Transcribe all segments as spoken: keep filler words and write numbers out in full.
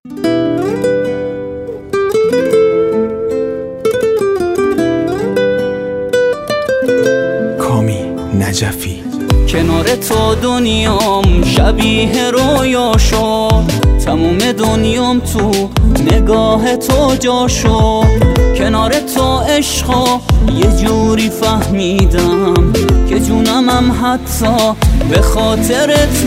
کامی نجفی. کنار تو دنیام شبیه رویا شد، تموم دنیام تو نگاه تو جا شد. کنار تو عشقا یه جوری فهمیدم که جونمم حتی به خاطرت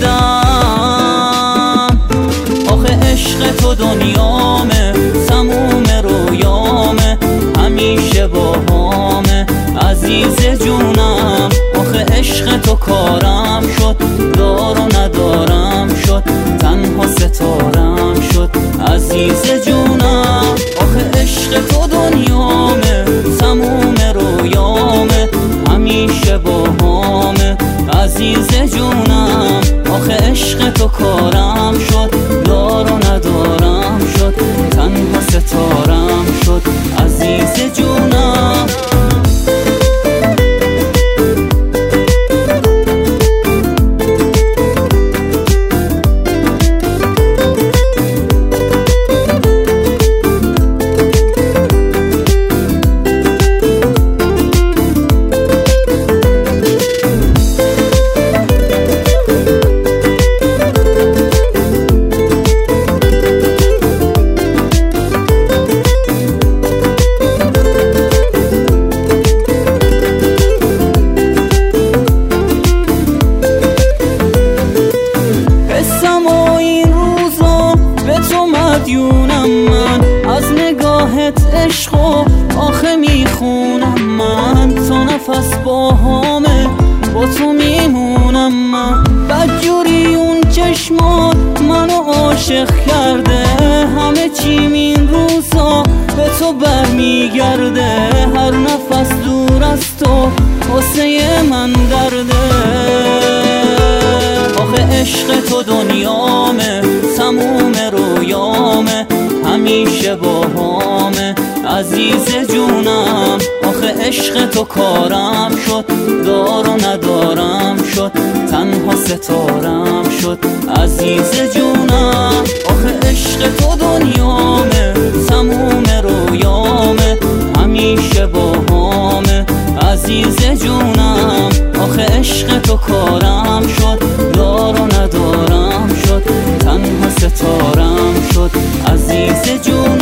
میدم. آخه عشق تو دنیامه، تموم رویامه، همیشه باهامه عزیز جونم. آخه عشق تو کارم شد، دار و ندارم شد، تنها ستارم شد عزیز جونم. آخه عشق تو دنیامه، تموم رویامه، همیشه باهامه عزیز جونم. آخه عشق تو کارم شد، دار و ندارم شد، تنها ستارم شد عزیز جونم. مدیونم من از نگاهت عشقو، آخه میخونم من تا نفس باهامه با تو میمونم من. بدجوری اون چشمات منو عاشق کرده، همه چیم این روزا به تو برمیگرده. هر نفس دور از تو واسه من درده. آخه عشق تو دنیامه، تموم رویامه، همیشه باهامه عزیز جونم. آخه عشق تو کارم شد، دار و ندارم شد، تنها ستارم شد عزیز جونم. آخه عشق تو دنیامه، تموم رویامه، همیشه باهامه عزیز جونم. آخه عشق تو کارم شد، دار و ندارم شد، تنها ستارم شد عزیز جونم.